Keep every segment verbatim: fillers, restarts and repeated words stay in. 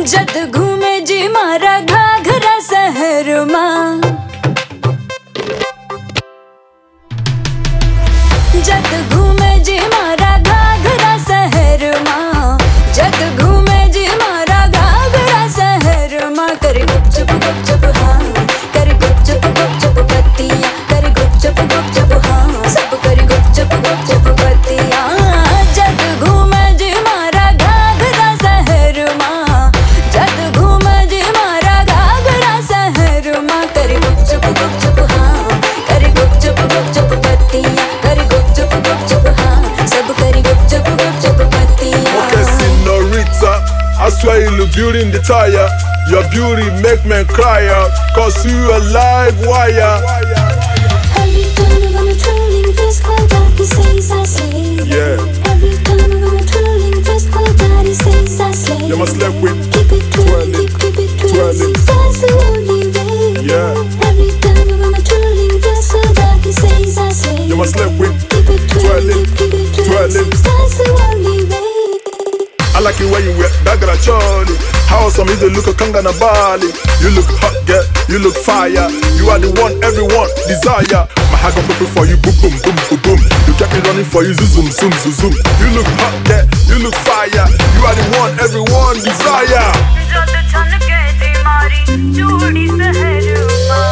जद घूमे जी मारा घाघरा शहर मां, जद घूमे जी मारा घाघरा शहर मां, जद घूमे जी मारा घाघरा शहर मां। करे गुपचुप गुपचुप हाँ, करे गुपचुप गुपचुप बत्तियां, करे गुपचुप गुपचुप हाँ, सब करे गुपचुप गुपचुप बत्तियां। जद घूमे जी मारा घाघरा शहर मां, जद घूमे जी मारा घाघरा शहर मां। करे गुपचुप गुपचुप हाँ, करे गुपचुप गुपचुप बत्तियां, करे गुपचुप गुपचुप हाँ, सब करे गुपचुप गुपचुप बत्तियां। Okay, senorita, I swear you look beauty in the tire. Your beauty make me cry out, cause you a live wire. Every time I'm on a twirling fist, call daddy says I slay. Yeah. Every time I'm on a twirling fist, call daddy says I slay. You must sleep with Keep it twirling, twirling, keep it twirling, twirling. that's the only way. Yeah. Every time I'm on a twirling fist, call daddy says I slay. You must sleep with Keep it twirling, twirling, keep it twirling, twirling. that's the only way. I like it when you wear dagara choli. How awesome is the look of Kangana Bali? You look hot, girl, you look fire. You are the one everyone desire. My heart gon' pop for you, boom, boom, boom, boom, boom. You kept me running for you, zoom, zoom, zoom, zoom. You look hot, girl, you look fire. You are the one everyone desire. जद छनके जी मारी चूड़ी शहर मां,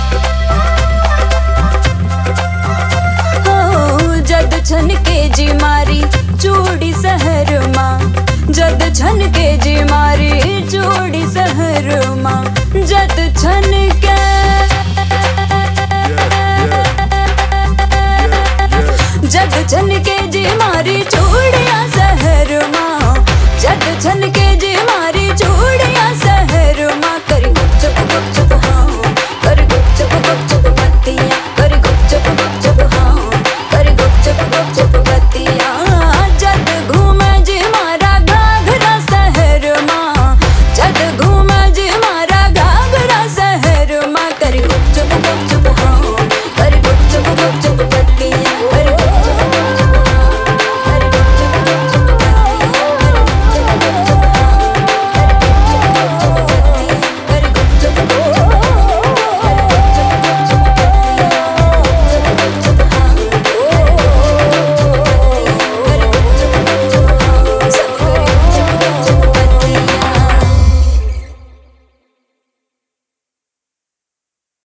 हो जद छनके जी मारी चूड़ी शहर मां, जद छनके जी मारी चूड़ी शहर मां, जद छन